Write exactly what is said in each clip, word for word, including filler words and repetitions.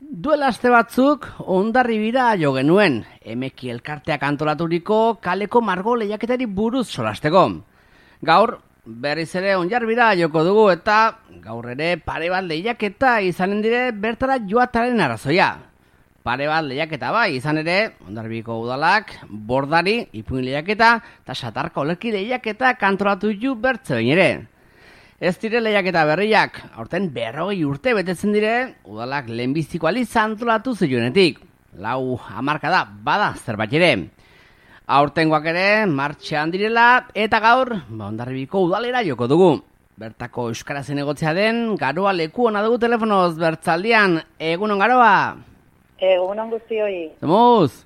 Duela aste batzuk Hondarribira jo genuen, Emeki elkarteak antolaturiko kaleko margo lehiaketari buruz solasteko. Gaur, berriz ere Hondarribira joko dugu eta gaur ere pare bat lehiaketa izanen dire bertara joataren arrazoia. Pare bat lehiaketa bai, izan ere, Hondarribiko udalak, bordari, ipuin lehiaketa eta satarka olerki lehiaketa antolatu ju bertze behin ere. Ez dire lehiaketa berriak, aurten berrogei urte betetzen dire, udalak lehenbiziko aliz antolatu zionetik. Lau hamarka da, bada zerbait ere. Aurtengoak ere, martxean direla, eta gaur, Hondarribiko udalera joko dugu. Bertako euskarazen egotzea den, Garoa leku hona dugu telefonoz bertzaldian, egunon Garoa? Egunon guztioi. Zemuz?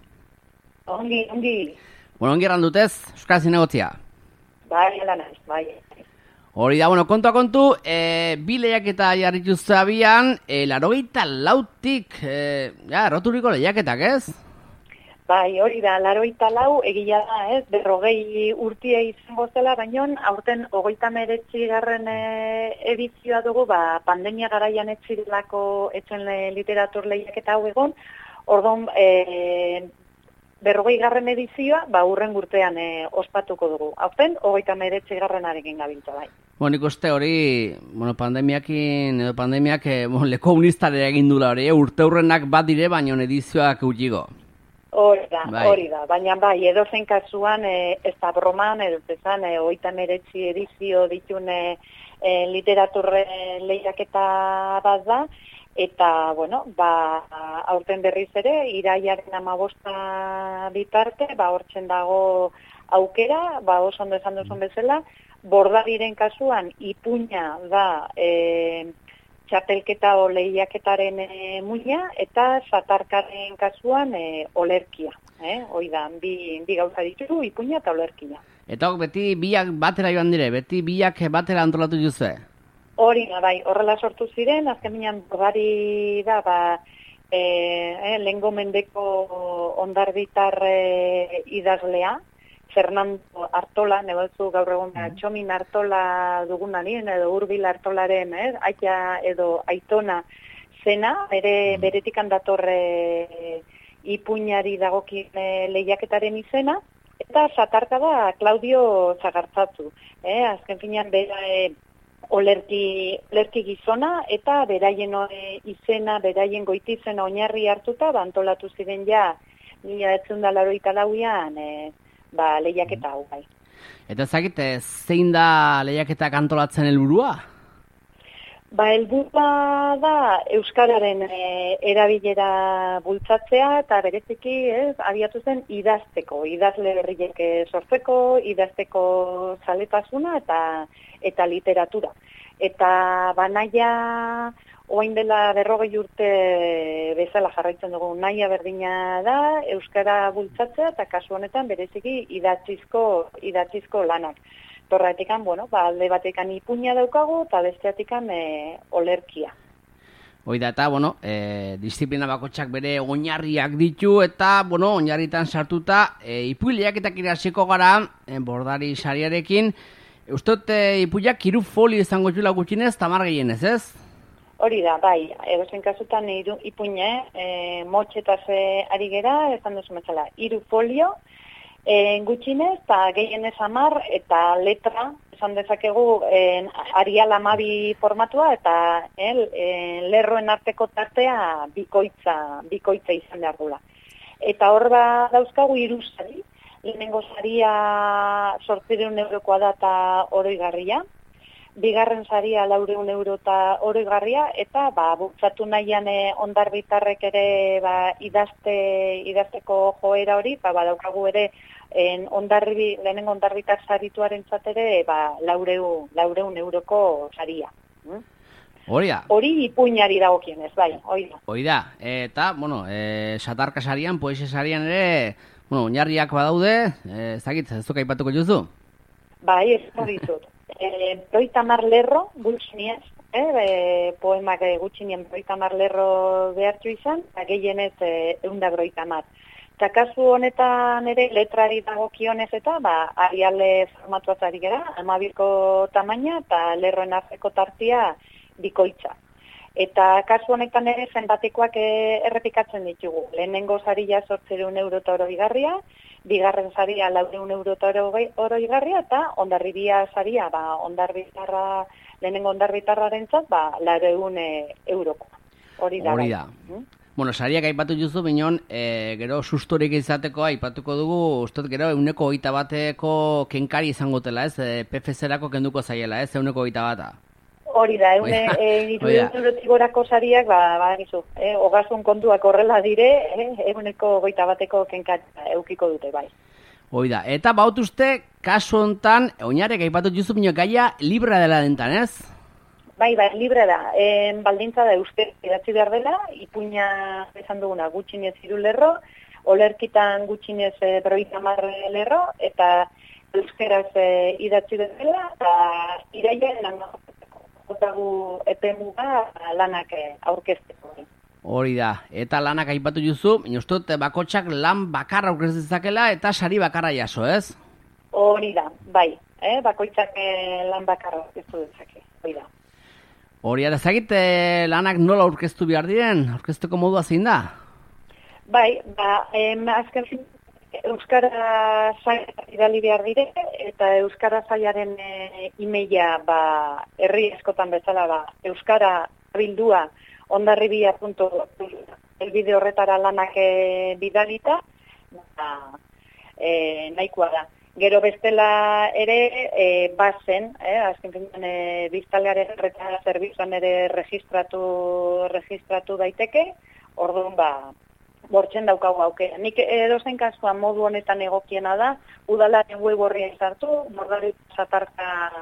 Ongi, ongi. Bueno, ongi errandutez, euskarazen egotzea. Bai, lanaz, bai. Hori da, bueno, kontua kontu, e, bi lehiaketa jarritu zabian, e, larogeita lautik, e, ja, erroturiko lehiaketak, ez? Bai, hori da, larogeita lau, egia da, ez, berrogei urtie izango zela, baino, aurten hogeita meretzi garren e, edizioa dugu, ba, pandemia garaian etxirelako etzen literatur lehiaketa hau egon, ordon, e, berrogei garren edizioa, ba, urren urtean e, ospatuko dugu. Aurten, hogeita meretzi garrenarekin gabiltza, bai. Bueno, nik uste hori, bueno, pandemiakin, edo pandemiak, e, bueno, leko unistare egin dula hori, e, urte hurrenak bat dire, baino edizioak utxigo. Hori da, bai. hori da, baina bai, edozen kasuan, e, ez da broman, edo zezan, e, hogeita meretzi edizio ditune e, literaturre lehiaketa bat da, eta, bueno, ba, aurten berriz ere, iraiaren amabosta bitarte, ba, hortzen dago aukera, ba, oso ondo esan duzun bezala, bordariren kasuan, ipuña da e, txapelketa o lehiaketaren e, muina, eta satarkaren kasuan e, olerkia. Eh? Hoi da, bi, bi gauza ditugu, ipuña eta olerkia. Eta beti biak batera joan dire, beti biak batera antolatu juzue? Hori da, bai, horrela sortu ziren, azken minan bordari da, ba, e, e, lehengo mendeko Hondarritar e, idazlea, Fernando Artola, nebeltzu gaur egun mm. Txomin Artola dugunanien, edo Urbil Artolaren, eh, aita edo aitona zena, bere, mm. beretik handatorre ipuñari dagokin e, lehiaketaren izena, eta satarka da Claudio Zagartzatu. Eh, azken finean bera e, olerki, olerki gizona, eta beraien e, izena, beraien goitizena oinarri hartuta, ba, antolatu ziren ja, mila bederatziehun eta laurogeita lauean, e, ba, lehiaketa hau bai. Eta ezagite, zein da lehiaketak antolatzen helburua? Ba, helburua da euskararen e, erabilera bultzatzea eta bereziki, ez, abiatu zen idazteko, idazle berriek sortzeko, idazteko zaletasuna eta eta literatura. Eta banaia orain dela berrogei urte bezala jarraitzen dugu, nahia berdina da, euskara bultzatzea eta kasu honetan bereziki idatzizko, idatzizko lanak. Torraetikan, bueno, ba, alde batekan ipuña daukagu eta besteatikan e, olerkia. Hoi da, eta, bueno, e, disiplina bakotxak bere oinarriak ditu eta, bueno, oinarritan sartuta, e, ipuileak eta kirasiko gara, e, bordari sariarekin, ustot e, ipuiak hiru folio izango jula gutxinez, tamar gehienez, ez? Hori da, bai, edozen kasutan iru, ipuñe, e, motxetaz e, ari gera, esan duzu metzala, hiru folio, e, gutxinez, eta gehienez amar, eta letra, esan dezakegu, e, arial amabi formatua, eta e, e, lerroen arteko tartea bikoitza, bikoitza izan behar dula. Eta hor ba dauzkagu hiru sari, lehenengo saria zortziehun eurokoa da eta oroigarria, bigarren saria laurehun euro eta oroigarria, eta ba, bultzatu nahian e, Hondarritarrek ere ba, idazte, idazteko joera hori, ba, badaukagu ere en Hondarri, lehenengo Hondarritar sarituaren ere ba, laurehun euroko saria. Hm? Hori da. Hori ipuñari dagokienez, bai, hori da. Hori da, eta, bueno, e, satarka sarian, poesia sarian ere, bueno, oinarriak badaude, e, ezagit, ez duk aipatuko juzu? Bai, ez da ditut. E, Proitamar lerro, gutxiniez, eh, e, poemak e, gutxinien proitamar lerro behartu izan, eta gehienez e, eunda proitamar. Eta kasu honetan ere letrari dagokionez eta, ba, ariale formatuaz ari gera, amabiko tamaina eta lerroen arteko tartia bikoitza. Eta kasu honetan ere zenbatekoak e, errepikatzen ditugu. Lehenengo saria zortziehun euro eta oroigarria, bigarren saria laurehun euro eta oroigarria, eta Hondarribia saria, ba, Hondarribitarra, lehenengo Hondarribitarrarentzat, ba, laurehun e, euroko. Hori da. Hori da. Hmm? Bueno, sariak aipatu duzu, binon, e, gero sustorik izateko aipatuko dugu, ustot gero euneko hogeita bateko kenkari izango tela, ez? E, P F Z-erako kenduko zaiela, ez? Euneko hogeita bata. Hori da, eune eurotik gorako sariak, ba, ba, gizu, eh, ogasun kontuak horrela dire, eh, euneko hogeita bateko kenkari eukiko dute, bai. Hoi da, eta bautuzte, kasu hontan, oinarek aipatu duzu, bino gaia libra dela dentan, ez? Bai, bai, libre da. E, baldintza da euskera idatzi behar dela, ipuina esan duguna gutxinez hiru lerro, olerkitan gutxinez e, berrogeita hamar lerro, eta euskeraz e, idatzi behar dela, eta irailen langagotagu epemuga lanak e, aurkezteko. Hori da, eta lanak aipatu duzu, inoztut bakotxak lan bakarra aurkeztezakela eta sari bakarra jaso, ez? Hori da, bai, eh? bakoitzak e, lan bakarra aurkeztu dezake, hori da. Hori ara zagit, lanak nola aurkeztu behar diren? Aurkezteko modua zein da? Bai, ba, em, azken fin, Euskara Zaila idali behar dire, eta Euskara Zailaren e, imeia, ba, herri askotan bezala, ba, Euskara bildua hondarribia puntu elbide horretara lanak e, bidalita, ba, e, nahikoa da. Gero bestela ere, e, bazen, eh, azken finean e, biztalearen erreta zerbitzuan ere registratu, registratu daiteke, orduan ba, bortzen daukagu aukera. Nik edozein kasuan modu honetan egokiena da, udalaren web horria izartu, Bordari Satarka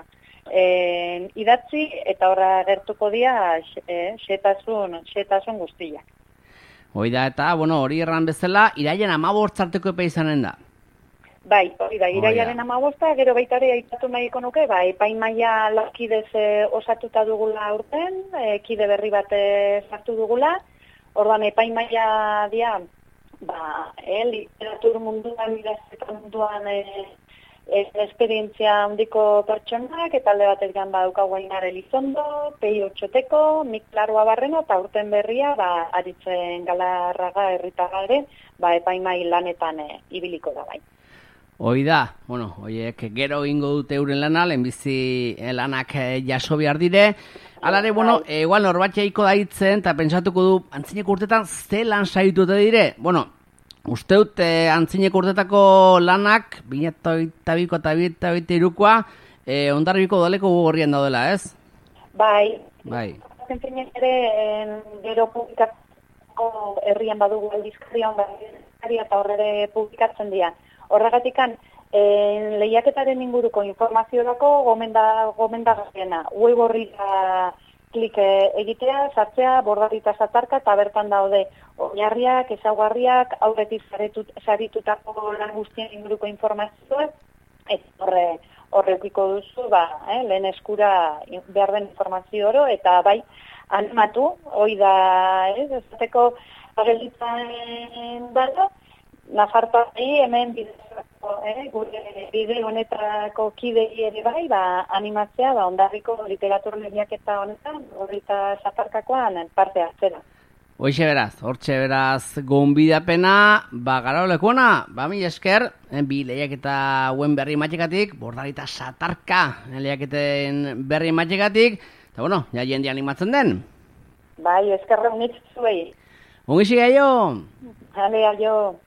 e, idatzi, eta horra gertuko dira e, xetasun, xetasun guztiak. Hoi da, eta, bueno, hori erran bezala, irailen amabortzarteko epe izanen da. Bai, hori da, iraiaren amabosta, gero baita ere aipatu nahiko nuke, ba, epaimaia lakidez e, osatuta dugula urten, e, kide berri bat e, sartu dugula, orduan epaimaia dia, ba, e, literatur munduan, idazketa munduan e, e, esperientzia handiko pertsonak, eta alde batek gan ba, daukagu Ainar Elizondo, Pei Otxoteko, Mik Laroa Barreno, eta urten berria, ba, Aritzen Galarraga herritarra ere, ba, epaimai lanetan e, ibiliko da bai. Hoi da, bueno, hoiek gero egingo dute euren lana, lehenbizi lanak jaso behar dire. Alare, bueno, e, igual norbait jaiko daitzen, eta pentsatuko du, antzineko urtetan ze lan saitute dire? Bueno, uste dut, e, antzineko urtetako lanak, bineta oita biko eta bineta oita irukoa, e, Hondarribiko udaleko gorrian daudela, ez? Bai. Bai. Zentzinen ere, gero publikatko herrian badugu aldizkaria, Hondarribia eta horre publikatzen dira. Horregatikan, eh, lehiaketaren inguruko informaziorako gomenda, gomenda gaziena. Web horri klik egitea, sartzea, Bordari Satarka, eta bertan daude oinarriak, ezaugarriak, aurretik saritutako lan guztien inguruko informazioa, eta horre, horrekiko duzu, ba, eh, lehen eskura behar den informazio oro, eta bai, animatu, hoi da, ez, eh, ezateko agelitzen dara, Nafartoari hemen bidezako, eh, gure bide honetako kidei ere bai, ba, animatzea, ba, Hondarriko literatur lehiaketa honetan, Horrita Zaparkakoan parte hartzera. Hoixe beraz, hortxe beraz gonbidapena, ba, gara olekuona, ba, mi esker, bi lehiaketa hauen berri matxekatik, Bordarita Satarka lehiaketen berri matxekatik, eta bueno, ja jende animatzen den. Bai, eskerra unitz zuei. Ongi zigaio! Hale, aio.